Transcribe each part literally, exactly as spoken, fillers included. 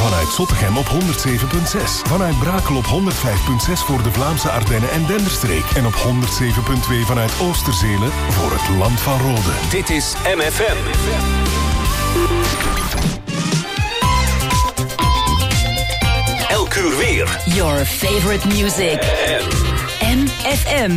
Vanuit Zottegem op honderd zeven komma zes. Vanuit Brakel op honderd vijf komma zes voor de Vlaamse Ardennen en Denderstreek. En op honderd zeven komma twee vanuit Oosterzelen voor het Land van Rode. Dit is M F M. Elk uur weer. Your favorite music. M F M.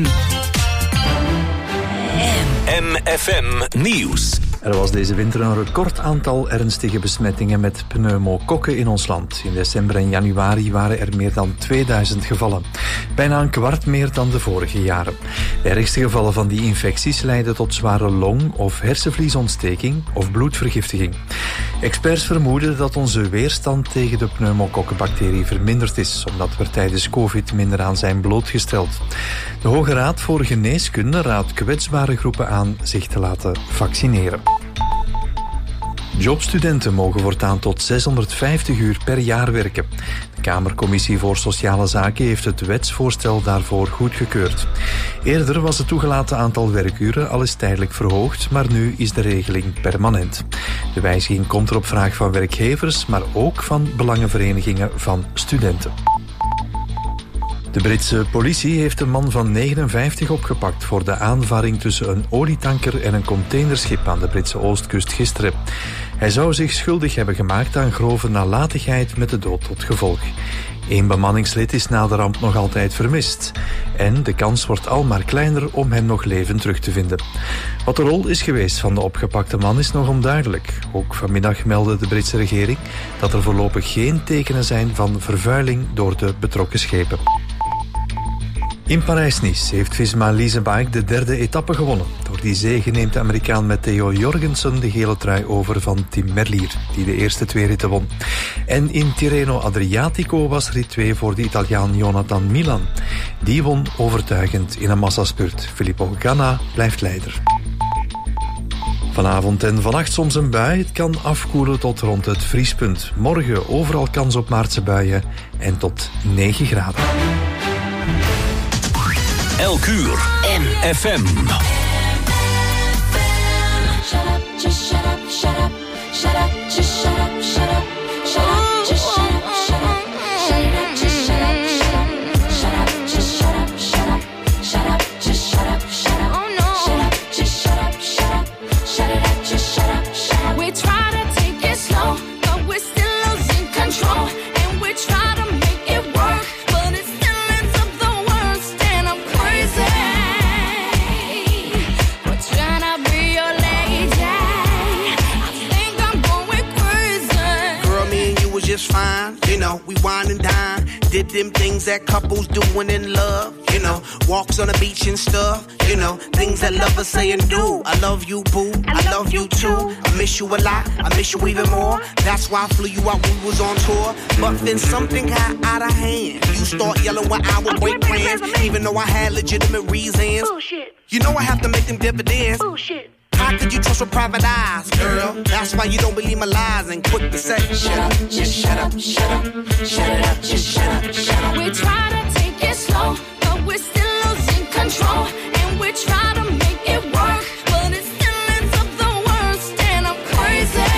M F M Nieuws. Er was deze winter een record aantal ernstige besmettingen met pneumokokken in ons land. In december en januari waren er meer dan tweeduizend gevallen. Bijna een kwart meer dan de vorige jaren. De ergste gevallen van die infecties leiden tot zware long- of hersenvliesontsteking of bloedvergiftiging. Experts vermoeden dat onze weerstand tegen de pneumokokkenbacterie verminderd is, omdat we er tijdens COVID minder aan zijn blootgesteld. De Hoge Raad voor Geneeskunde raadt kwetsbare groepen aan zich te laten vaccineren. Jobstudenten mogen voortaan tot zeshonderdvijftig uur per jaar werken. De Kamercommissie voor Sociale Zaken heeft het wetsvoorstel daarvoor goedgekeurd. Eerder was het toegelaten aantal werkuren al eens tijdelijk verhoogd, maar nu is de regeling permanent. De wijziging komt er op vraag van werkgevers, maar ook van belangenverenigingen van studenten. De Britse politie heeft een man van negenenvijftig opgepakt voor de aanvaring tussen een olietanker en een containerschip aan de Britse oostkust gisteren. Hij zou zich schuldig hebben gemaakt aan grove nalatigheid met de dood tot gevolg. Eén bemanningslid is na de ramp nog altijd vermist. En de kans wordt al maar kleiner om hem nog levend terug te vinden. Wat de rol is geweest van de opgepakte man is nog onduidelijk. Ook vanmiddag meldde de Britse regering dat er voorlopig geen tekenen zijn van vervuiling door de betrokken schepen. In Parijs-Nice heeft Visma Leasebike de derde etappe gewonnen. Door die zege neemt de Amerikaan Matteo Jorgensen de gele trui over van Tim Merlier, die de eerste twee ritten won. En in Tirreno Adriatico was rit twee voor de Italiaan Jonathan Milan. Die won overtuigend in een massaspurt. Filippo Ganna blijft leider. Vanavond en vannacht soms een bui. Het kan afkoelen tot rond het vriespunt. Morgen overal kans op maartse buien en tot negen graden. Elk uur M F M. Shut up, just shut up, shut up, shut up, just shut up, shut up, shut up, just shut up, shut up, shut up, just shut up, shut up, shut up, just shut up, shut up, shut up, just shut up, shut up, oh no, shut up, just shut up, shut up, shut it up, just shut up, shut up. We try to take it slow, but we're still losing control, and we try to make it work, but it still ends up the worst, and I'm crazy. We're trying to be your lady. I think I'm going crazy. Girl, me and you was just fine. You know, we wine and dine. Did them things that couples do when in love. You know, walks on the beach and stuff. You know, things that lovers say and do. I love you, boo. I, I love you too. I miss you a lot. I miss you even more. That's why I flew you out when we was on tour. But then something got out of hand. You start yelling when I would break plans, even though I had legitimate reasons. Bullshit. You know I have to make them dividends. Bullshit. How could you trust with private eyes, girl? That's why you don't believe my lies and quick to say, shut up, just shut up, shut up, shut it up, just shut up, shut up. We try to take it slow, but we're still losing control, and we try to make it work, but it still ends up the worst, and I'm crazy.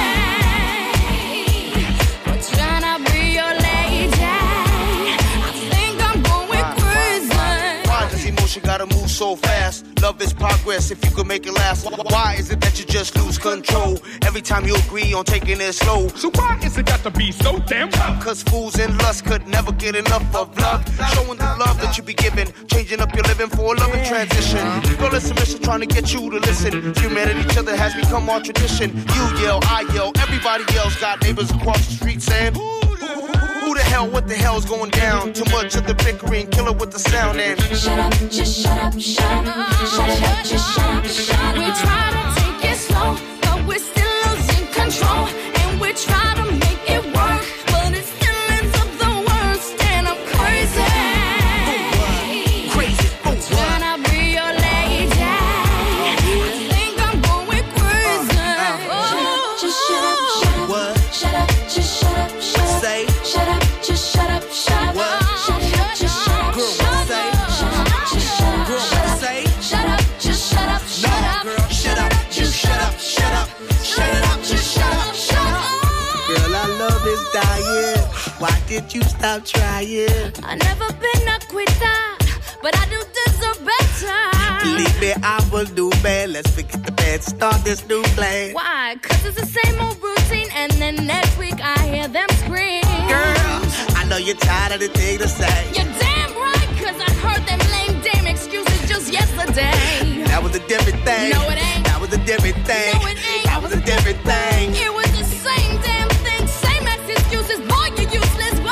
We're trying to be your lady. I think I'm going crazy. Why does emotion gotta move so fast? Love is progress if you could make it last. Why is it that you just lose control every time you agree on taking it slow? So why is it got to be so damn tough? Cause fools in lust could never get enough of love. Showing the love that you be giving, changing up your living for a loving transition. Girl, it's a mission trying to get you to listen. Humanity, each other has become our tradition. You yell, I yell, everybody yells. Got neighbors across the street saying, who the hell, what the hell's going down? Too much of the bickering, killer with the sound and Shut up, just shut up, shut up, shut it up, just shut up, shut up. We try to take it slow, but we're still losing control, and we try to make it work, but it still ends up the worst, and I'm crazy. crazy. Oh, what? Trying to be your lady. I think I'm going crazy. Oh, just shut up, shut up, What? shut up, just shut up, shut up. Say. Shut up, just shut up, shut up. What? Shut it up, just shut up, Girl, shut up. say. Shut up, just shut up, Girl, shut up. say. Shut up, just shut up, shut No, up. girl, shut up, you shut up, shut up, shut it up, just shut up, shut up. Why did you stop trying? I never been a quitter, but I do deserve better. Believe me, I will do bad. Let's forget the bad, start this new plan. Why? Cause it's the same old routine, and then next week I hear them scream. Girl, I know you're tired of the thing to say. You're damn right, cause I heard them lame damn excuses just yesterday. That was a different thing. No, it ain't. That was a different thing. No, it ain't. That was a different thing. It was the same damn thing, same ass excuses. Boy, you useless. Whoa!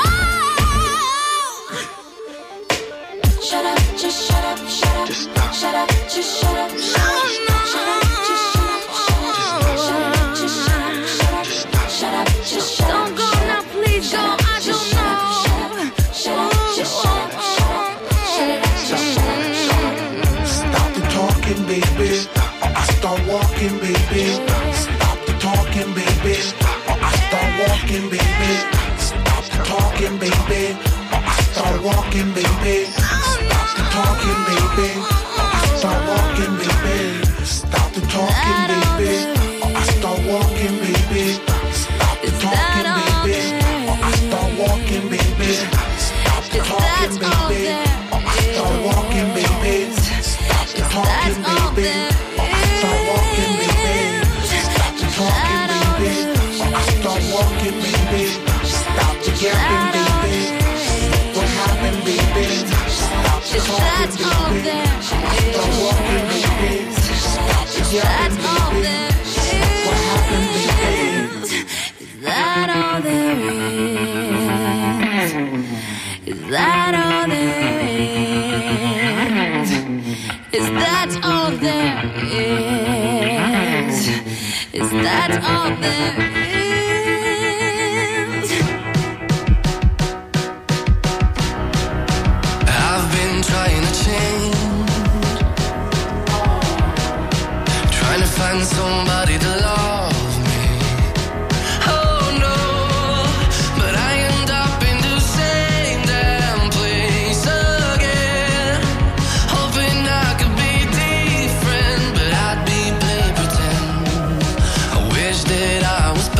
Shut up, just shut up, shut up. Just stop. Shut up, just shut up. No, no. Shut up, just shut up, shut up. Just shut up, shut up, shut up. Shut up, just shut up. Don't go now, please go. I don't know. Shut up, just shut up, shut up. Shut up, just shut up, shut up. Stop the talking, baby. Or I start walking, baby. Stop the talking, baby. Or I start walking, baby. Stop the talking, baby. Or I start walking, baby. Stop the talking, baby. Or I start walking, baby. Stop the talking, baby. Or I start walking, baby. Stop the talking, baby. Or I start walking, baby. Stop the talking, baby. Or I start walking, baby. Stop the talking, baby. Or I start walking, baby. Stop the talking, baby. Or I start walking, baby. Stop the yapping, baby. What happened, baby? Stop the talking, baby. I start walking, baby. Stop the yapping, baby. What happened, baby? Is that all there is? Is that all there is? Is that all there is? Is that all there is? I've been trying to change, trying to find somebody to love me. Oh no, but I end up in the same damn place again. Hoping I could be different, but I'd be play pretend. I wish that I was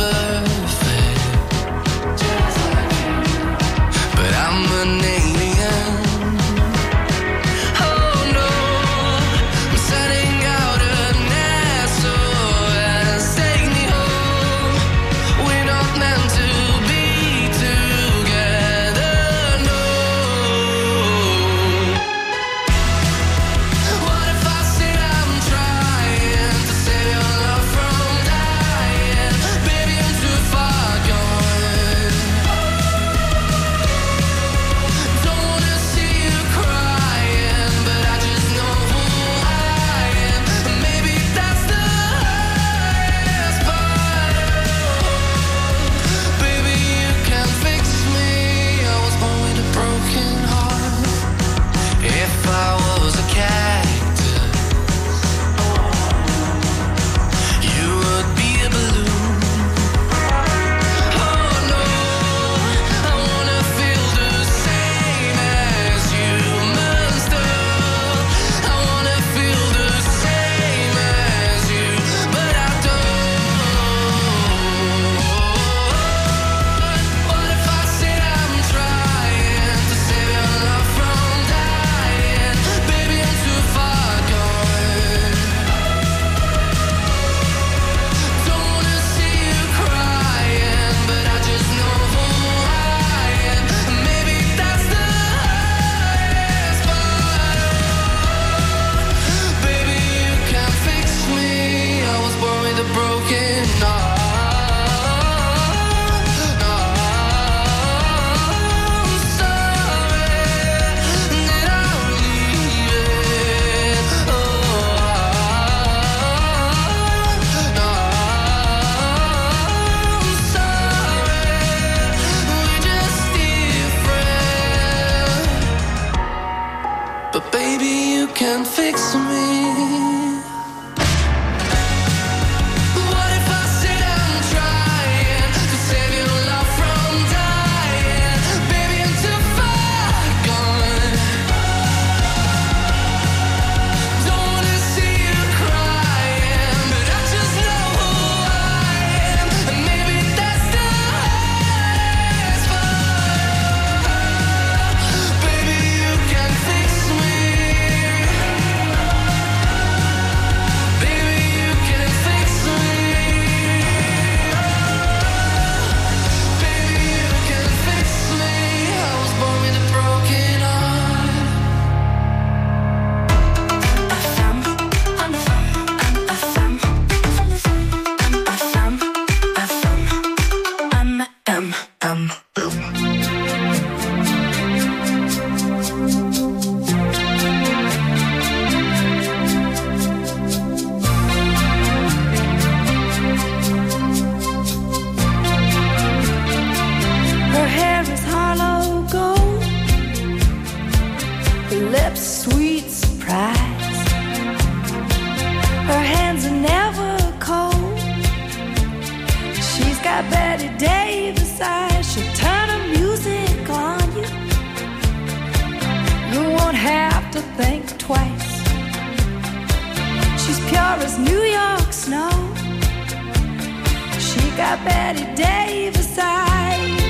Her hair is hollow gold, her lips sweet surprise. Her hands are never cold. She's got Betty Davis eyes. She'll turn her music on you. You won't have to think twice. She's pure as New York snow. She got Betty Davis eyes.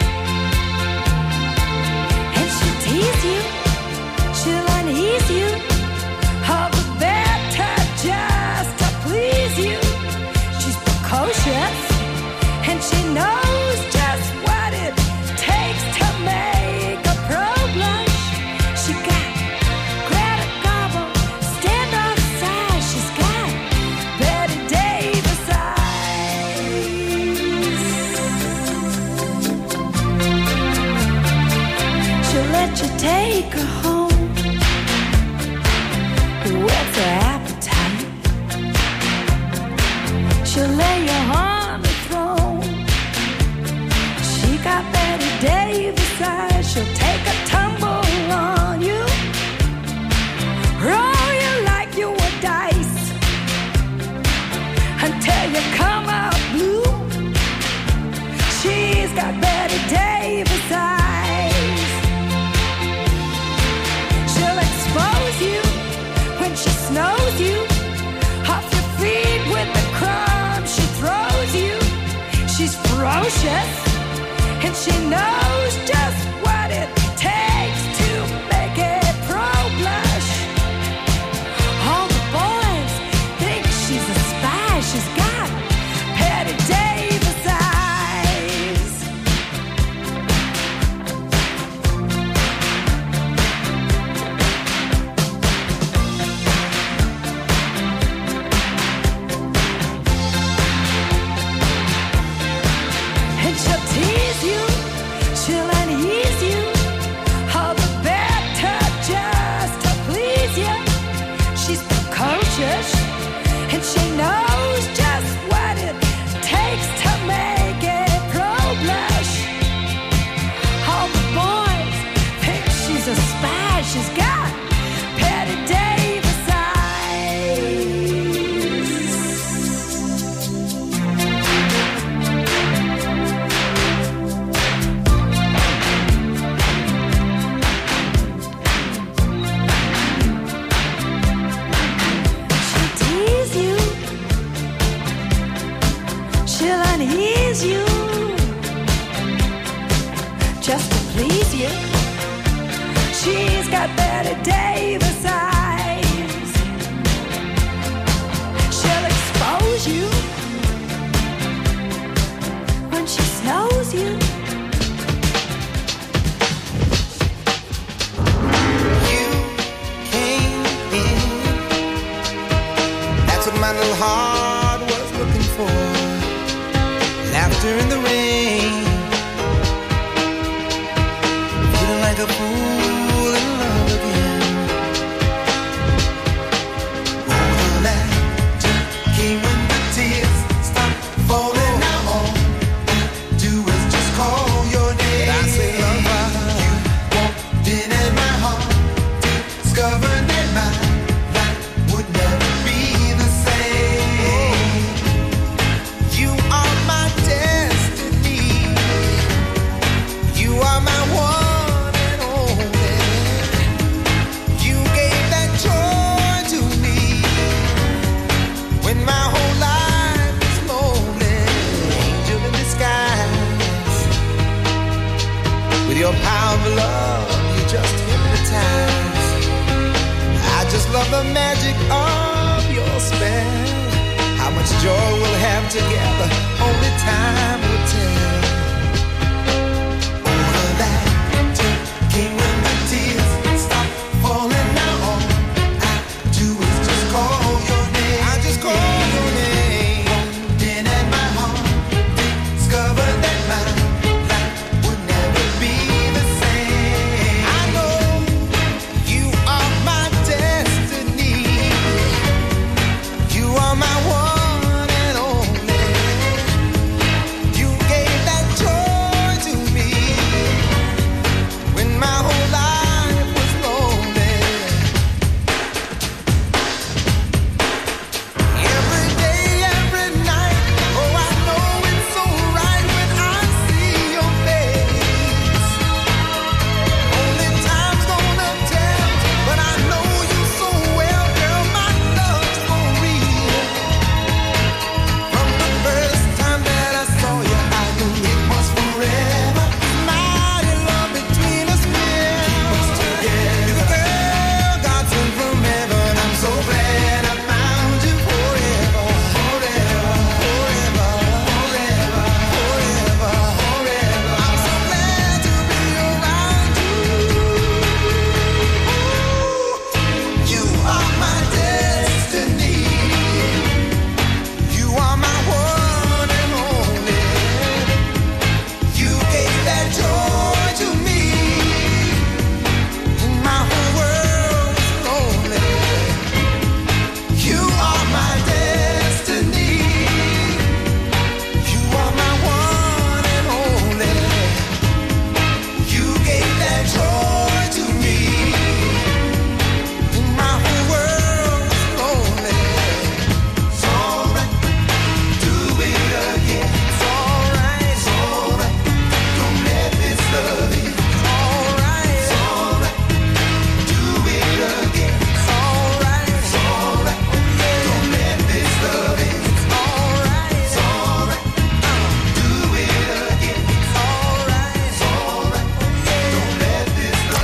And she'll tease you, she'll unease you, all the better just to please you. She's precocious, and she knows just what it takes to make a pro blush. She got Greta Garbo, stand outside. She's got Betty Davis eyes. She'll let you take her home, whets her appetite. She'll lay you on the throne. She got Betty Davis eyes. She'll take a tumble on you, roll you like you were dice, until you come out blue. She's got Betty Davis eyes. She'll expose you when she snows you, off your feet with the crumbs she throws you. She's ferocious, and she knows just what it takes to make a pro blush. All the boys think she's a spy. She's got Betty Davis eyes. And she'll tease you, she'll unease you, all the better just to please you. She's precocious, and she knows just what it takes to make a pro blush. All the boys think she's a spy. She's got Betty Davis eyes. She'll tease you, she'll unease you, just to please you. She's got Betty Davis eyes. She'll expose you when she snows you. You came in. That's what my little heart was looking for. Laughter in the rain. Feeling like a fool in love again. Oh, the laughter came when the tears stopped falling. Now all I do is just call your name. I say, lover, you walked in and my heart discovered that my life would never be the same. You are my destiny. You are my one and only. You gave that joy to me when my whole life was lonely. Angel in disguise. With your power of love, you just hypnotize. I just love the magic of your spell. How much joy we'll have together, only time will tell. All of that came when the tears stopped falling. Now all I do is just call your name. I just call your name. Walked in at my heart, discovered that my life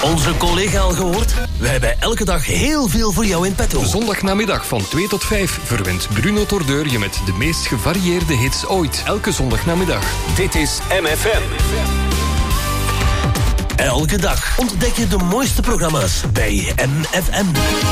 Onze collega al gehoord? We hebben elke dag heel veel voor jou in petto. Zondagnamiddag van twee tot vijf verwint Bruno Tordeur je met de meest gevarieerde hits ooit. Elke zondagnamiddag. Dit is M F M. Elke dag ontdek je de mooiste programma's bij M F M.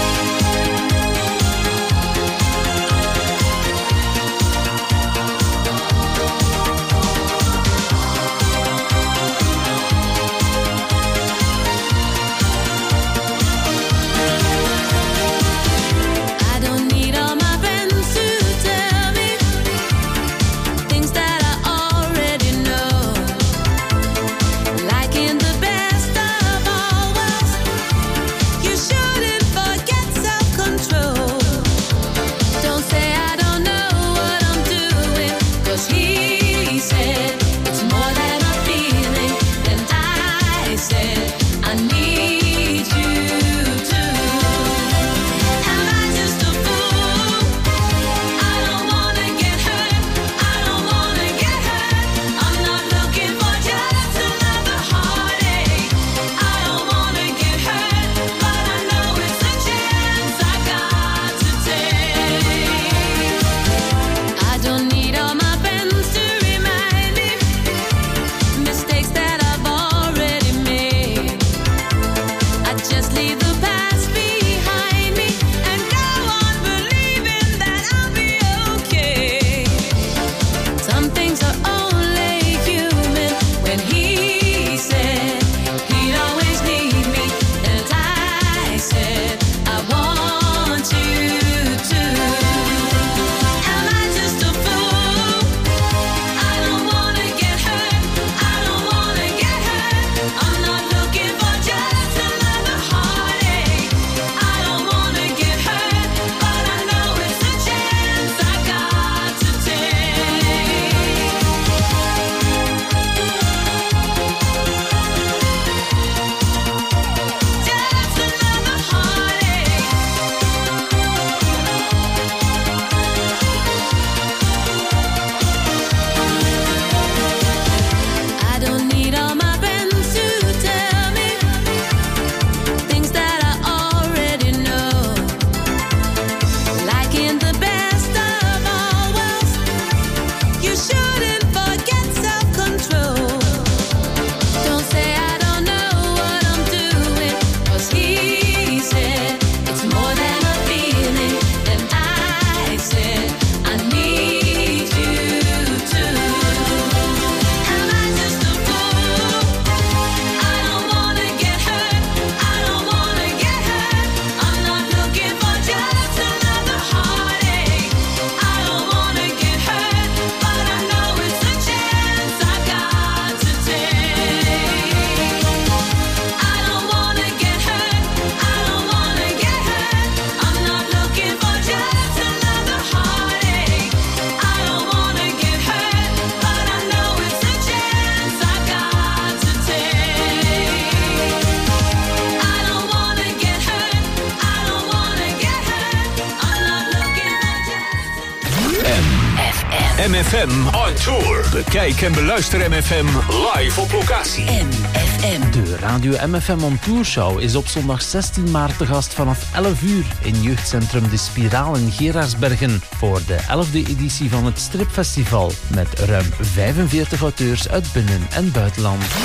M F M on tour. Bekijk en beluister M F M live op locatie. M F M. De Radio M F M on Tour Show is op zondag zestien maart te gast vanaf elf uur in jeugdcentrum De Spiraal in Gerardsbergen voor de elfde editie van het Stripfestival met ruim vijfenveertig auteurs uit binnen- en buitenland. M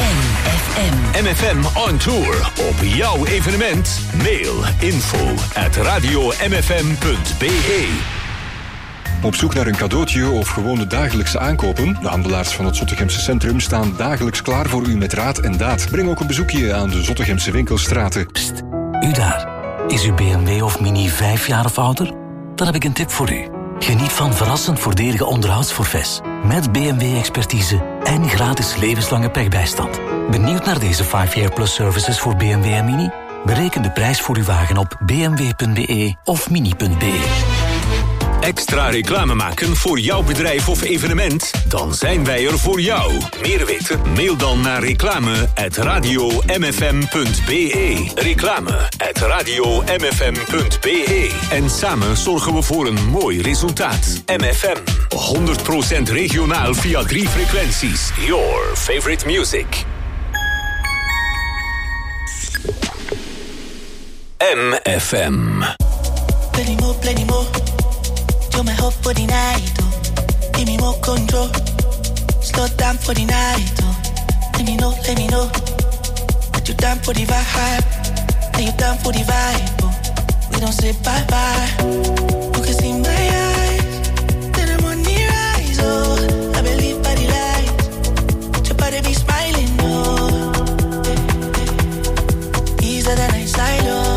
F M. M F M on tour. Op jouw evenement. Mail info at radio m f m punt b e. Op zoek naar een cadeautje of gewoon de dagelijkse aankopen? De handelaars van het Zottegemse Centrum staan dagelijks klaar voor u met raad en daad. Breng ook een bezoekje aan de Zottegemse winkelstraten. Pst, u daar. Is uw B M W of Mini vijf jaar of ouder? Dan heb ik een tip voor u. Geniet van verrassend voordelige onderhoudsforfaits. Met B M W-expertise en gratis levenslange pechbijstand. Benieuwd naar deze vijf jaar plus services voor B M W en Mini? Bereken de prijs voor uw wagen op b m w punt b e of mini punt b e. Extra reclame maken voor jouw bedrijf of evenement? Dan zijn wij er voor jou. Meer weten? Mail dan naar reclame at radio m f m punt b e. Reclame at radio m f m punt b e. En samen zorgen we voor een mooi resultaat. M F M. honderd procent regionaal via drie frequenties. Your favorite music. M F M. Plenty more, plenty more. You're my hope for the night, oh. Give me more control. Slow down for the night, oh. Let me know, let me know. That you down for the vibe. That you down for the vibe, oh. We don't say bye-bye. You can see my eyes. Then I'm on the rise, oh. I believe by the light. Your body be smiling, oh. Easier than I side, oh.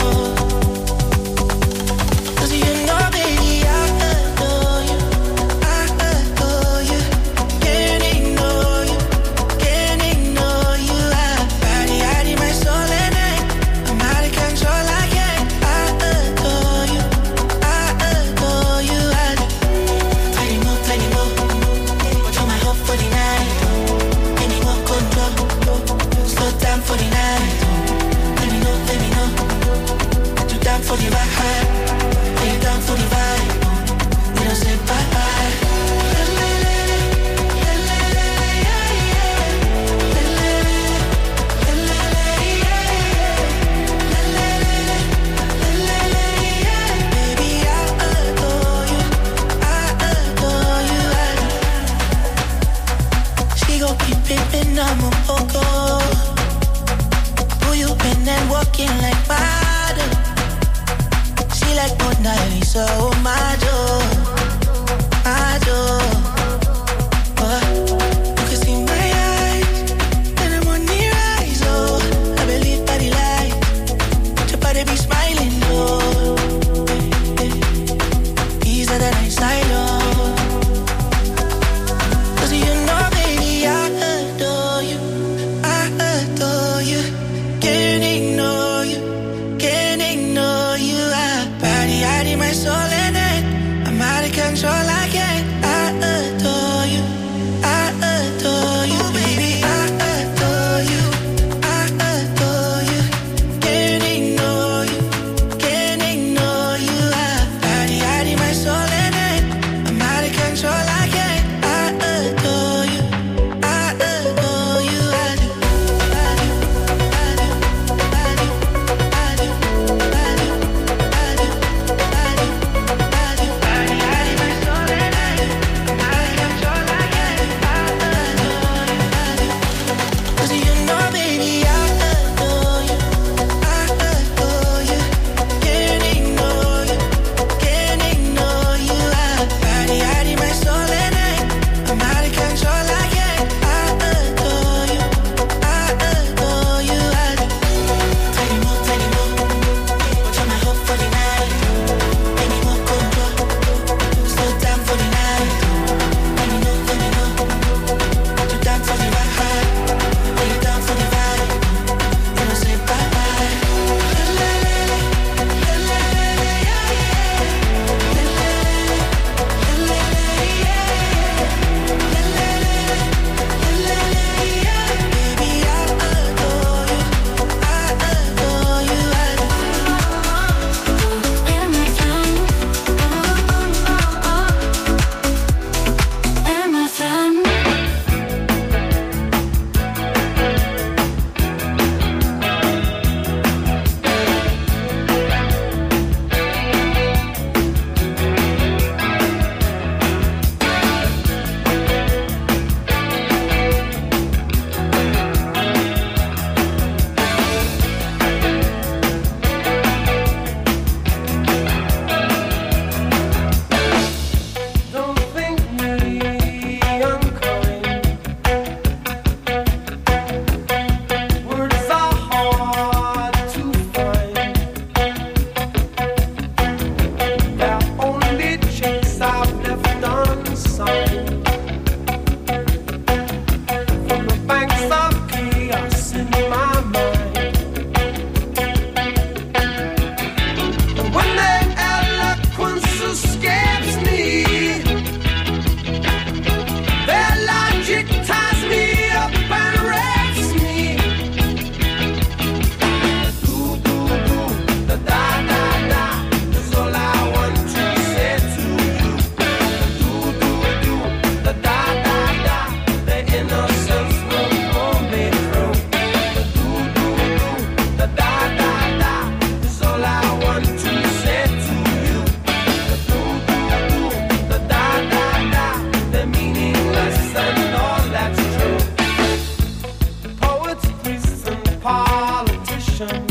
traditions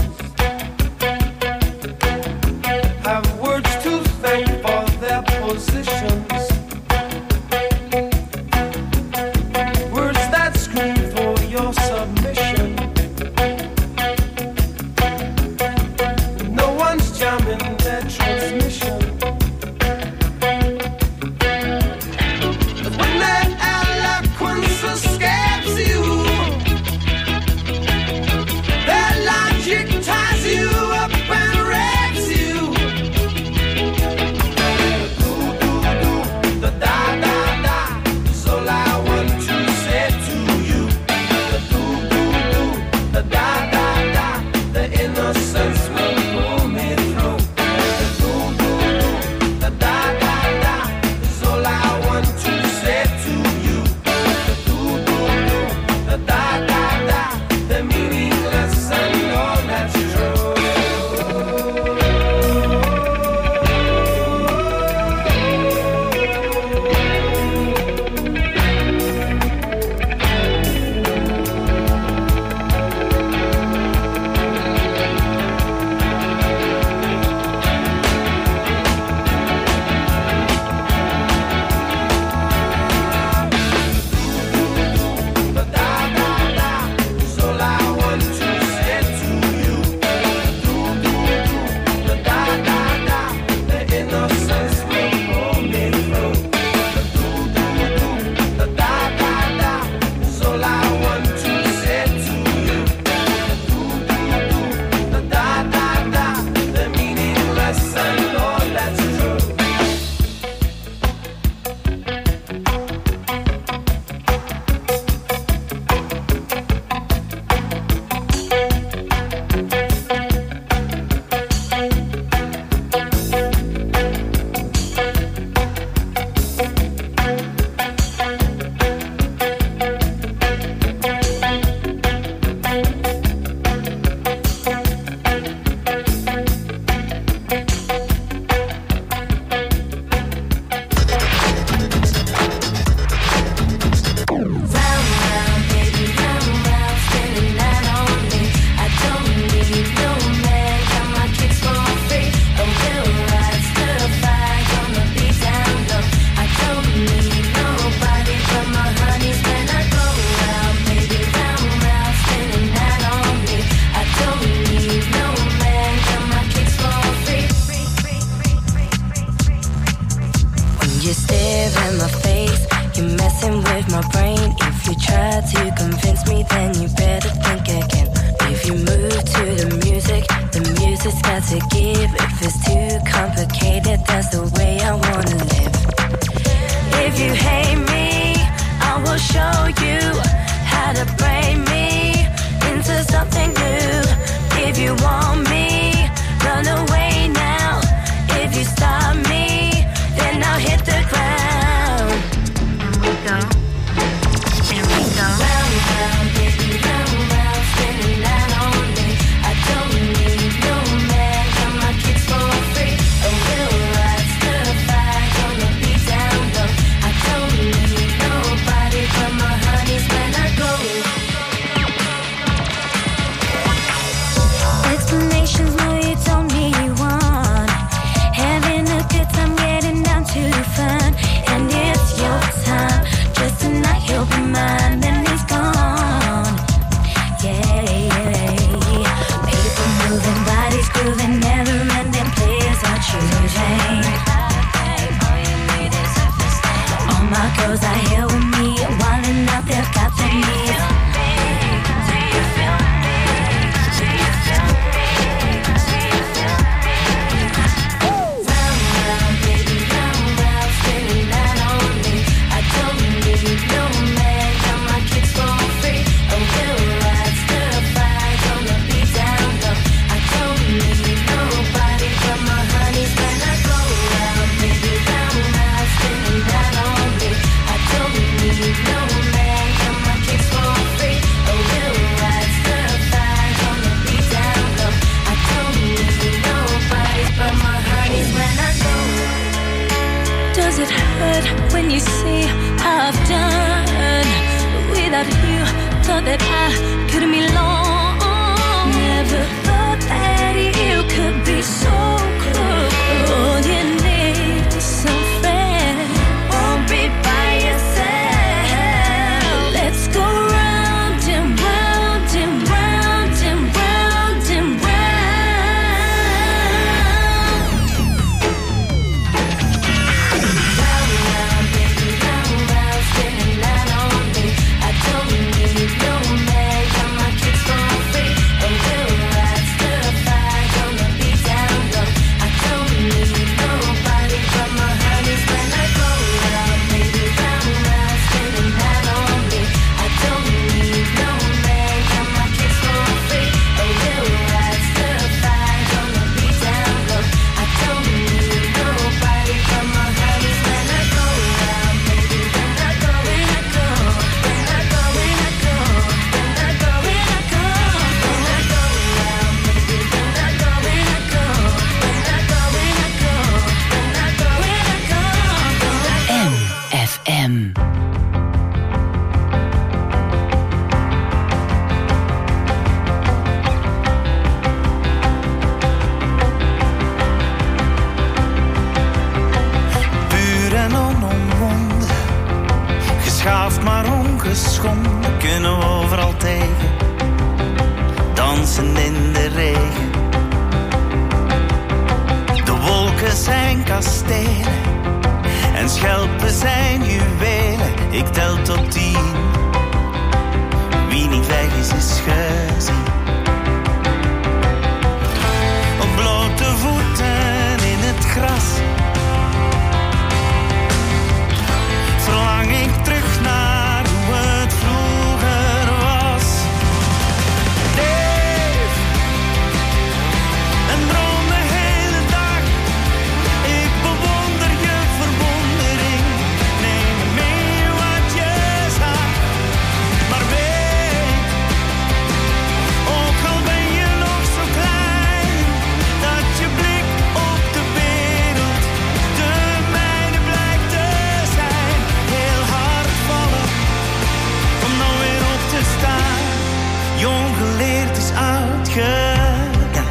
have words to thank for their positions. Words that scream for your submission. No one's jamming their transmission. But when their eloquence escapes you, their logic ties you up and wrecks you. Do, do, do, the da, da, da is all I want to say to you. The do, do, do, the da, da, da, the innocence will pull me through. The do, do, do, the da, da, da is all I want to say to you. The do, do, do, the da, da, da, the meaningless and all that's true. The da, da, da is all I want to say to you. Do, do, do, the da, da, da, the innocence will pull me through. The do, do, do, the da, da, da is all I want to say to you. The do, do, do, the da, da, da, the meaningless and all that's true. Nobody but my honey's when I go round, baby, round, round, spinning that dansen in de regen. De wolken zijn kastelen en schelpen zijn juwelen. Ik tel tot tien. Wie niet weg is, is gezien. Op blote voeten in het gras verlang ik terug naar hoe het vroeger was. Leef en droom de hele dag. Ik bewonder je verwondering. Neem mee wat je zag. Maar weet, ook al ben je nog zo klein, dat je blik op de wereld de mijne blijkt te zijn. Heel hard vallen om nou weer op te staan. Jong geleerd is oud gedaan.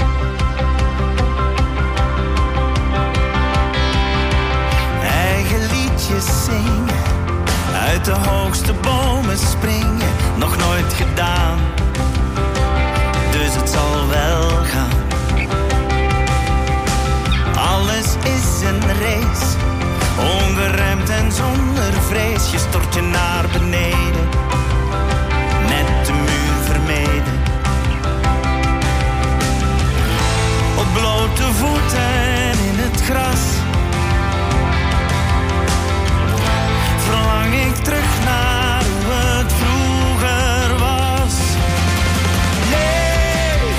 Eigen liedjes zingen, uit de hoogste bomen springen, nog nooit gedaan, dus het zal wel gaan. Alles is een race, ongeremd en zonder vrees. Je stort je naar beneden, net de muur vermeden. Op blote voeten in het gras verlang ik terug naar hoe het vroeger was. Leef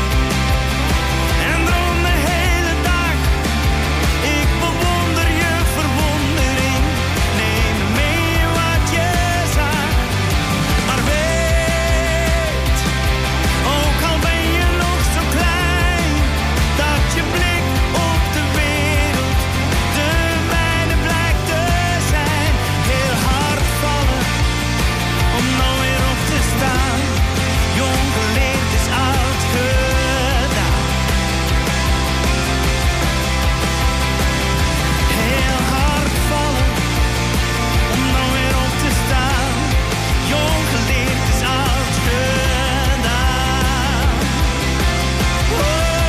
en droom de hele dag. Ik bewonder je verwondering. Neem mee wat je zag. Maar weet, ook al ben je nog zo klein, dat je blik op de wereld de mijne blijkt te zijn. Heel hard vallen om nou weer op te staan. Jong geleerd is oud gedaan. Heel hard vallen om nou weer op te staan. Jong geleerd is oud gedaan. Oh,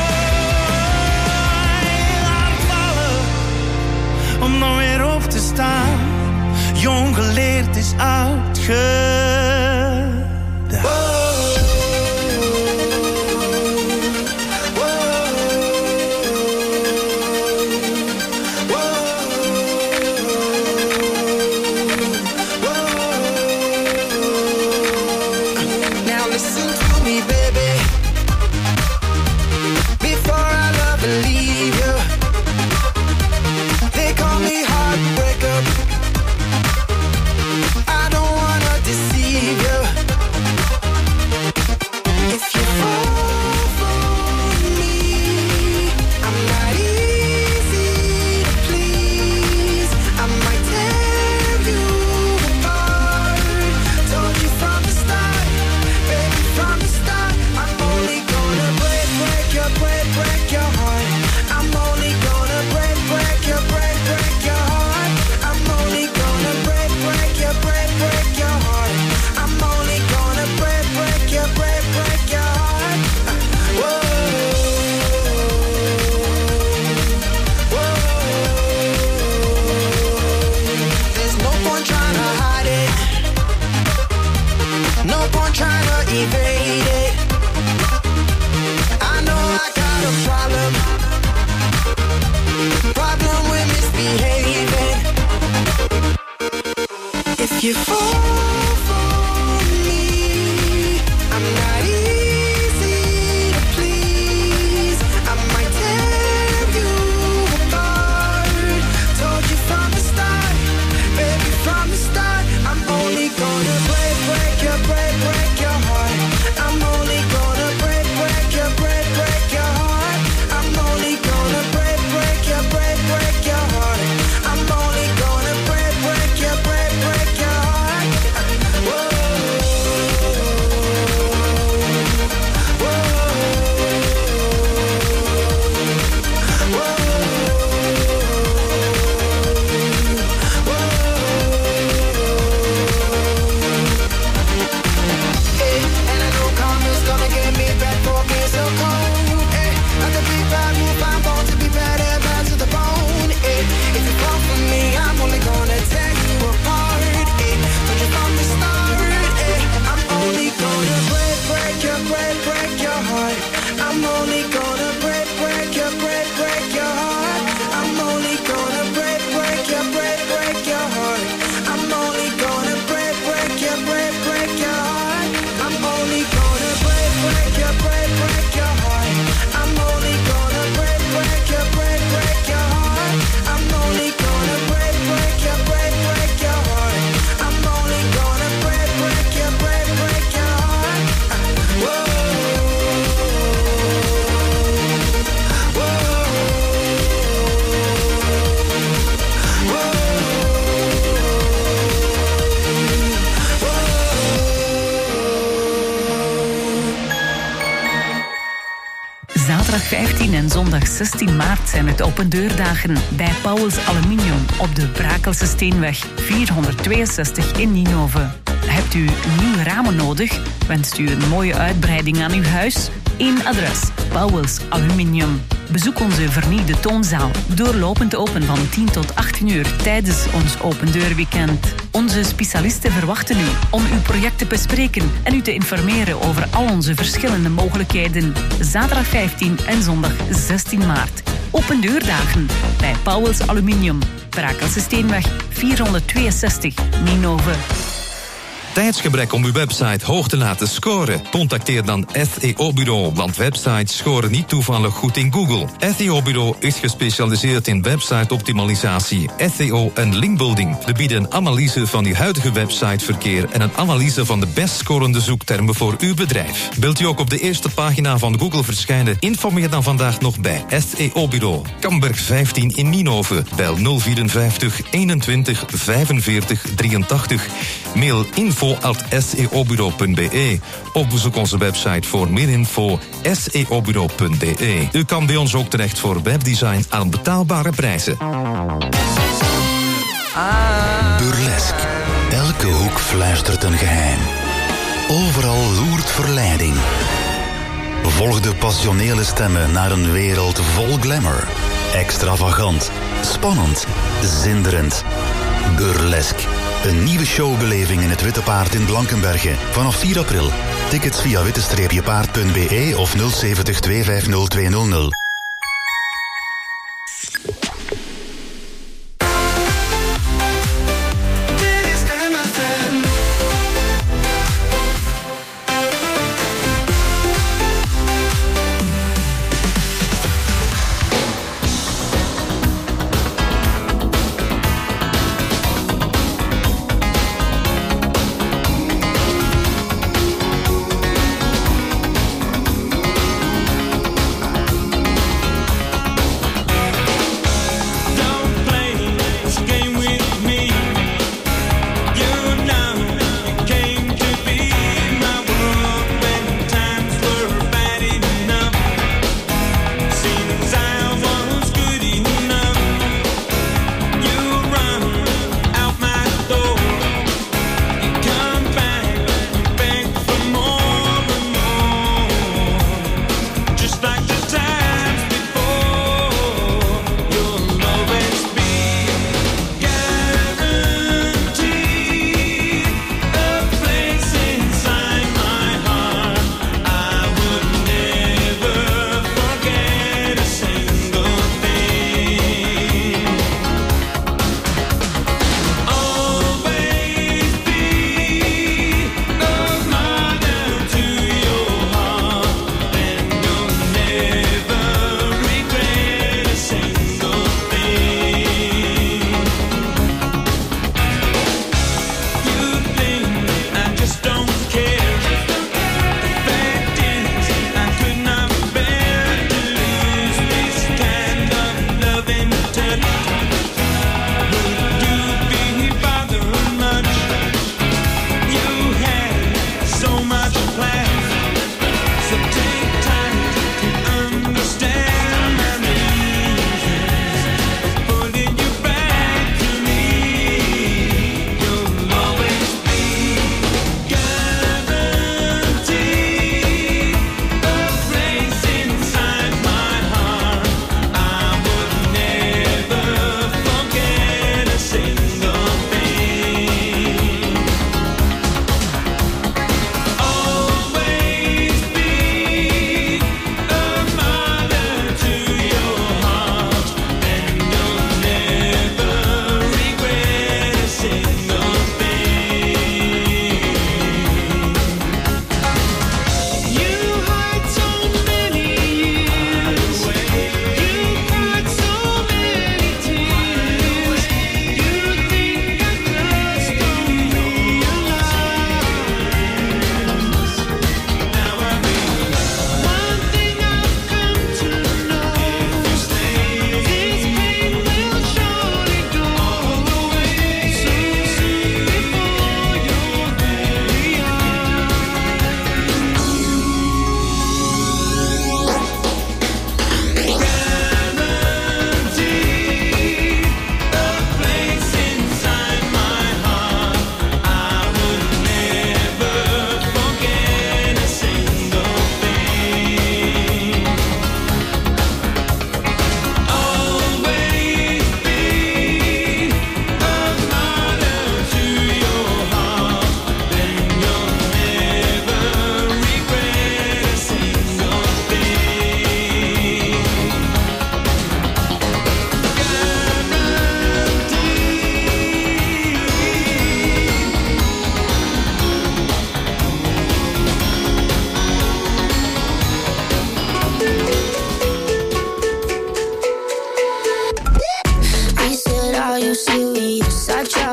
heel hard vallen om nou weer op te staan. Jong geleerd is oud gedaan. Now listen to me, baby. Before I love and leave you, they call me heartbreaker. I don't wanna deceive you. If you fall for me, I'm not easy to please. I might tear you apart. Told you from the start, baby, from the start. I'm only gonna break, break your, break, break your heart. I'm only gonna break, break your, break, break your heart. I'm only gonna break, break your, break, break your heart. I'm only gonna break, break your, break, break your heart. Whoa, whoa. There's no point trying to hide it. No point trying to evade it. I know I got a problem. Problem with misbehaving. If you fall for me, I'm not easy to please. I might tear you apart. Told you from the start, baby, from the start. I'm only gonna break, break your, break, break your heart. I'm only gonna break, break your, break, break your heart. I'm only gonna break, break your, break, break your heart. I'm only gonna break, break your, break, break your heart. Zaterdag vijftien en zondag zestien maart zijn het opendeurdagen bij Pauwels Aluminium op de Brakelse Steenweg vierhonderdtweeënzestig in Ninove. Hebt u nieuwe ramen nodig? Wenst u een mooie uitbreiding aan uw huis? Eén adres, Pauwels Aluminium. Bezoek onze vernieuwde toonzaal, doorlopend open van tien tot achttien uur tijdens ons opendeurweekend. Onze specialisten verwachten u om uw project te bespreken en u te informeren over al onze verschillende mogelijkheden. Zaterdag vijftien en zondag zestien maart. Opendeurdagen bij Pauwels Aluminium, Brakelse Steenweg vierhonderdtweeënzestig, Ninove. Tijdsgebrek om uw website hoog te laten scoren? Contacteer dan S E O-bureau, want websites scoren niet toevallig goed in Google. S E O-bureau is gespecialiseerd in website-optimalisatie, S E O en linkbuilding. We bieden een analyse van uw huidige websiteverkeer en een analyse van de best scorende zoektermen voor uw bedrijf. Wilt u ook op de eerste pagina van Google verschijnen? Informeer dan vandaag nog bij S E O-bureau. Kamberg vijftien in Ninove. Bel nul vierenvijftig eenentwintig vijfenveertig drieëntachtig. Mail info at s e o bureau punt b e. Of bezoek onze website voor meer info s e o bureau punt b e. U kan bij ons ook terecht voor webdesign aan betaalbare prijzen. Burlesk. Elke hoek fluistert een geheim. Overal loert verleiding. Volg de passionele stemmen naar een wereld vol glamour. Extravagant, spannend, zinderend. Burlesk. Een nieuwe showbeleving in het Witte Paard in Blankenberge. Vanaf vier april. Tickets via witte paard punt b e of nul zeventig twee vijf nul twee nul nul. Thank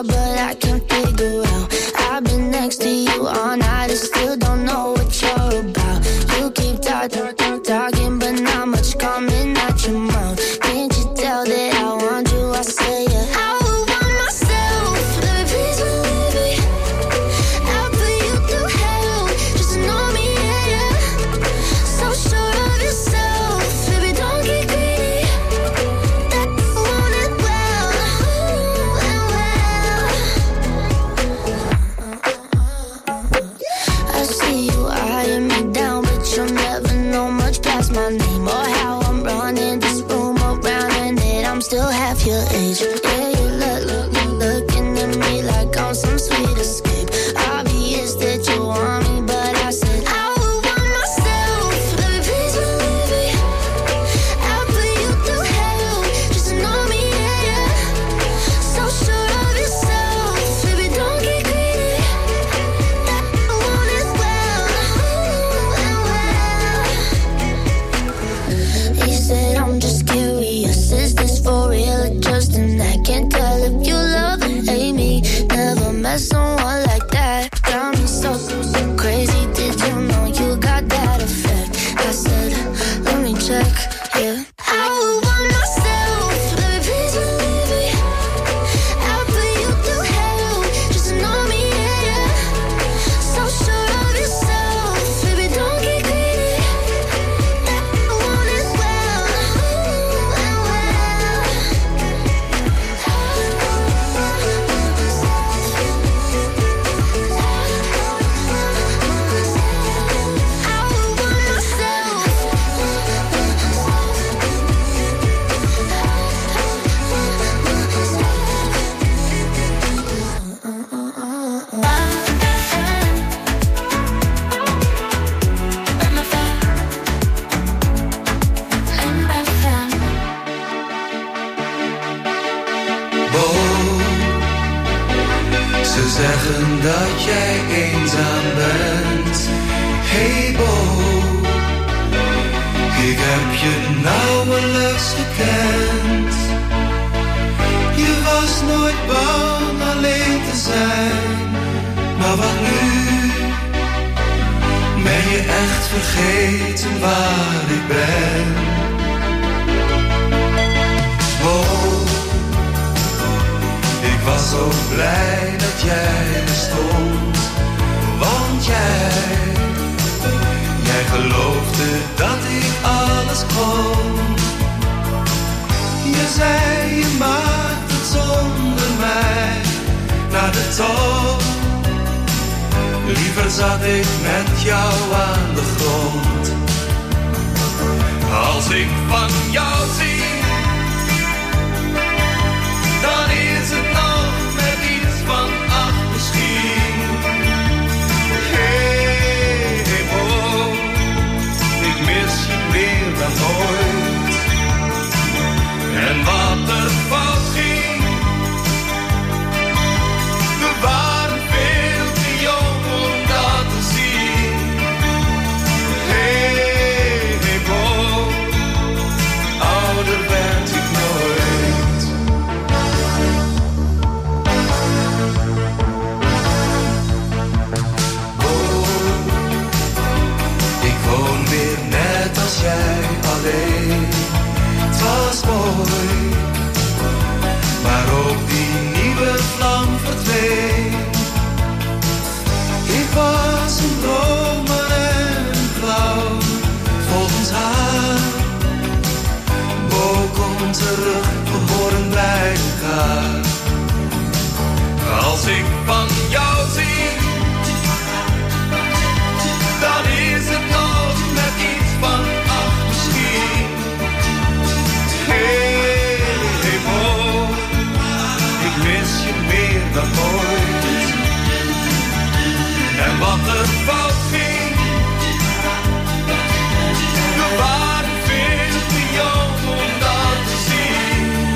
try, but I can't figure out. I've been next to you all night and still don't know what you're about. You keep talking, talking, but not much coming out your mouth. Can't you tell that I want you? I say yeah. I would want myself, baby, please believe me. I'll put you through hell, just to know me, yeah, yeah. So sure of yourself, baby, don't get greedy. That you want it well, ooh, and well. I see you eyeing me down, but you'll never know much past my name or how I'm running this room around, and that I'm still half your age. Yeah, you look, look, look, looking at me like I'm some sweet escape. Obvious that you want me, but I said I would want myself, baby, please believe me. I'll put you through hell, just to know me, yeah, yeah. So sure of yourself, baby, don't get greedy. That you want it well, ooh, and well. He said I'm just curious, is this for real or just an act? Can't tell if you love or hate me. Never met someone like that. Got me so, so crazy. Did you know you got that effect? I said, let me check, yeah. I would want myself, baby, please believe me. I'll put you through hell, just to know me, yeah, yeah. So sure of yourself, baby, don't get greedy. That you want it well, ooh, and well. I would want myself. Bo, ze zeggen dat jij eenzaam bent. Hey Bo, ik heb je nauwelijks gekend. Je was nooit bang alleen te zijn. Maar wat nu? Ben je echt vergeten waar ik ben? Bo, ik was zo blij dat jij bestond. Want jij, jij geloofde dat ik alles kon. Je zei je maakt het zonder mij naar de top. Liever zat ik met jou aan de grond. Als ik van jou zie, dan is het nog met iets van acht misschien. Hey, hey, oh, ik mis je meer dan ooit. En wat er fout ging, we waren veel te jong om dat te zien. Hey, hey, oh, ouder werd ik nooit. Oh, ik woon weer net als jij alleen. Het was mooi, maar ook die nieuwe vlam verdween. Ik was een dromer en een clown, volgens haar. Bo, kom terug, we horen bij elkaar. Als ik van jou zie, dan is het nog met iets van acht misschien. Hey, hey, Bo, ik mis je meer dan ooit. En wat er fout ging, we waren veel te jong om dat te zien.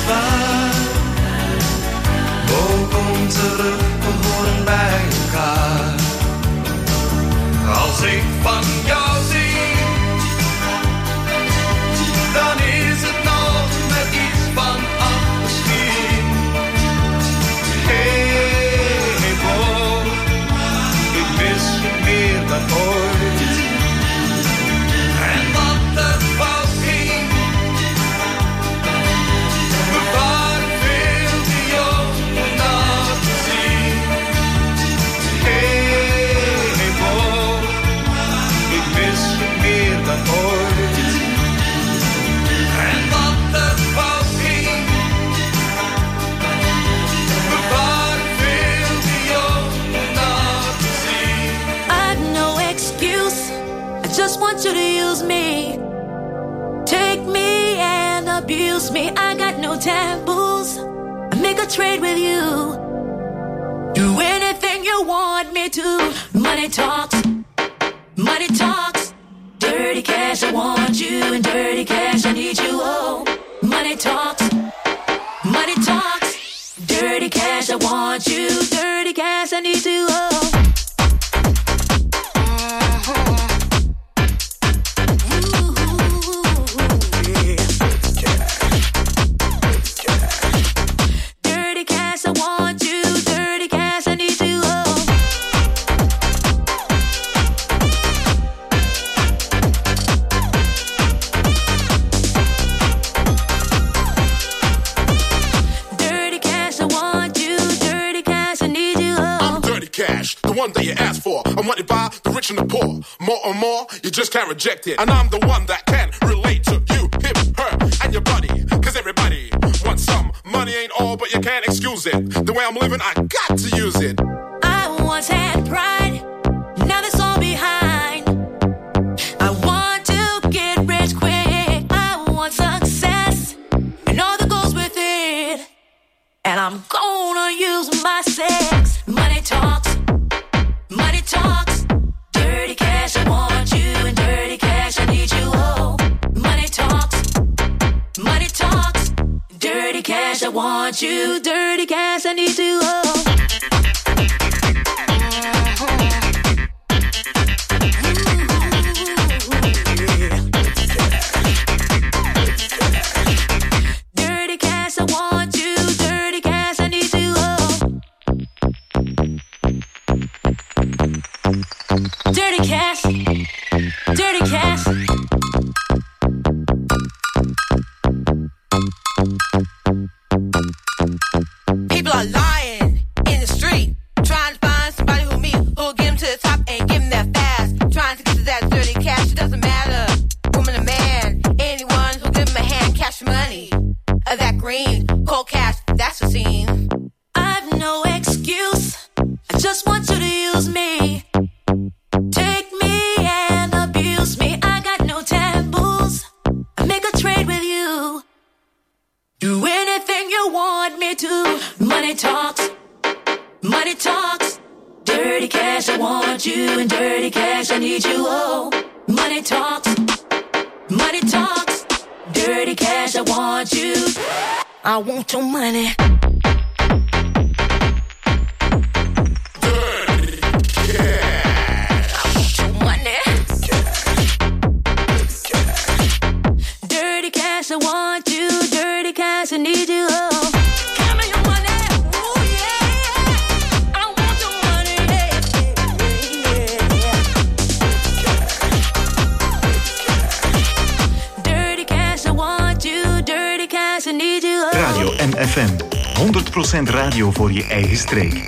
gevaar. Bo, kom terug, we horen bij elkaar. Als ik van jou zie, dan is het nog met iets van ach misschien. Hey Bo, ik mis je meer dan ooit. En wat er fout ging, we waren veel te jong om dat te zien. Hey Bo, ik mis je meer dan ooit. En wat er fout ging, we waren veel te jong om dat te zien. I've no excuse, I just want you to use me. Take me and abuse me, I got no taboos. I make a trade with you, do anything you want me to. Money talks, money talks. Dirty cash, I want you, and dirty cash, I need you, oh. Money talks, money talks. Dirty cash, I want you, dirty cash, I need you, oh. Dirty cash, I want you, dirty cash, I need you, oh. Dirty cash, I want you, dirty cash, I need you, oh. I'm dirty cash, the one that you asked for. I'm wanted by the rich and the poor. More and more, you just can't reject it. And I'm the one that can relate to you, him, her, and your buddy. Cause everybody wants some. Money ain't all, but you can't excuse it. The way I'm living, I got to use it. I once had pride, now that's all behind. I want to get rich quick, I want success, and all that goes with it. And I'm gonna use my sex. Money talks, money talks. Dirty cash, I want you, and dirty cash, I need you, oh. Money talks, money talks. Dirty cash, I want you, dirty cash, I need you, oh. Dirty cash, I want you, dirty cash, I need you, oh. Dirty cash, dirty cash. People are lying in the street, trying to find somebody who me, who'll get them to the top and give them that fast. Trying to get to that dirty cash, it doesn't matter, woman or man. Anyone who'll give them a hand, cash money, or that green, cold cash, that's the scene. I've no excuse, I just want you to use me. Take me and abuse me, I got no taboos. I make a trade with you, do anything you want me to. Money talks, money talks. Dirty cash, I want you, and dirty cash, I need you, oh. Money talks, money talks. Dirty cash, I want you, I want your money. Dirty cash, I want you, dirty cash, I need you, oh. Give me your money, ooh yeah. I want your money, yeah, yeah. Dirty cash, I want you, dirty cash, I need you, oh. Radio M F M, honderd procent radio voor je eigen streek.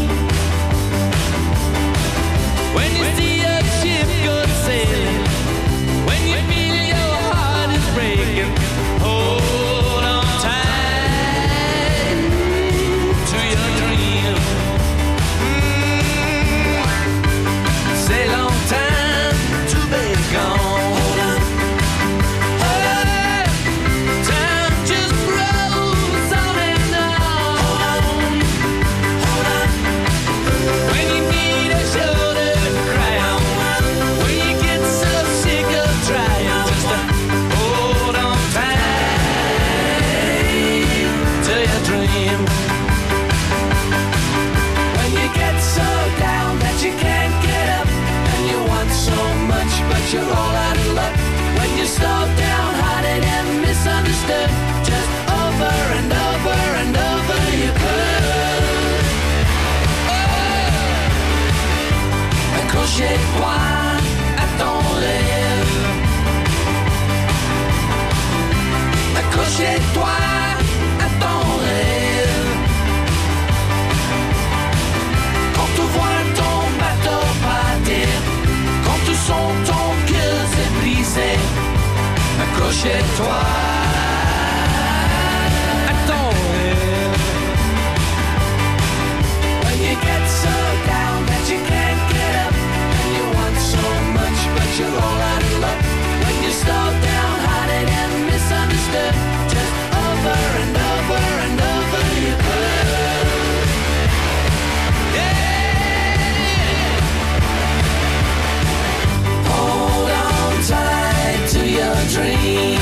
When you see a ship go sailing Accroche-toi à ton rêve. Accroche-toi à ton rêve. Quand tu vois ton bateau partir, quand tu sens ton cœur se briser, accroche-toi à ton rêve. When you get so down that you can't get up, and you want so much but you're all out of luck, when you're so downhearted and misunderstood, just over and over and over you could. Yeah. Hold on tight to your dream.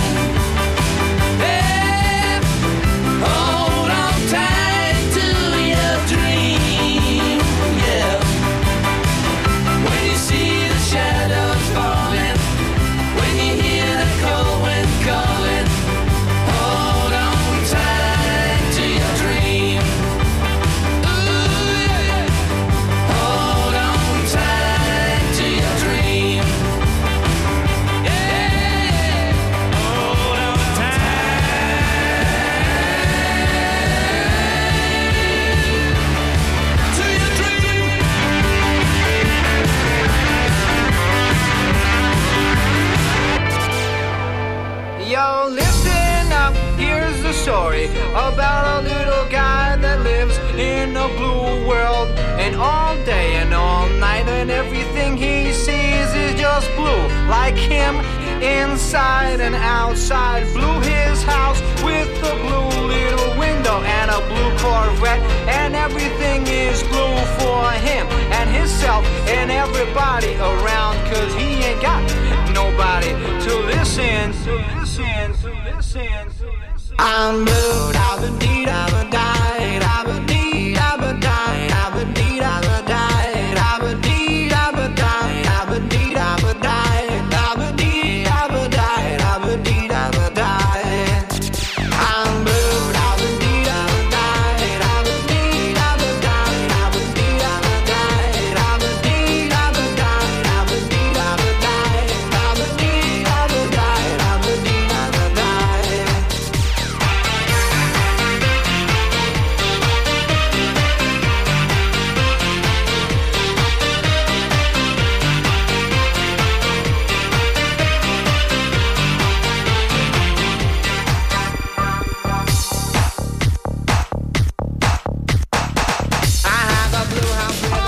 Yeah. Hold on tight to your dream. Yeah. When you see the shadows falling, when you hear the cold wind calling, hold on tight to your dream. Ooh, yeah. Hold on tight to your dream. Yeah. Hold on tight to your dream. Yo, listen up, here's the story about a little guy that lives in a blue world. And all day and all night and everything he sees is just blue. Like him, inside and outside. Blue his house with a blue little window and a blue Corvette. And everything is blue for him and himself and everybody around. Cause he ain't got nobody to listen, to listen, to listen, to listen. I'm blue.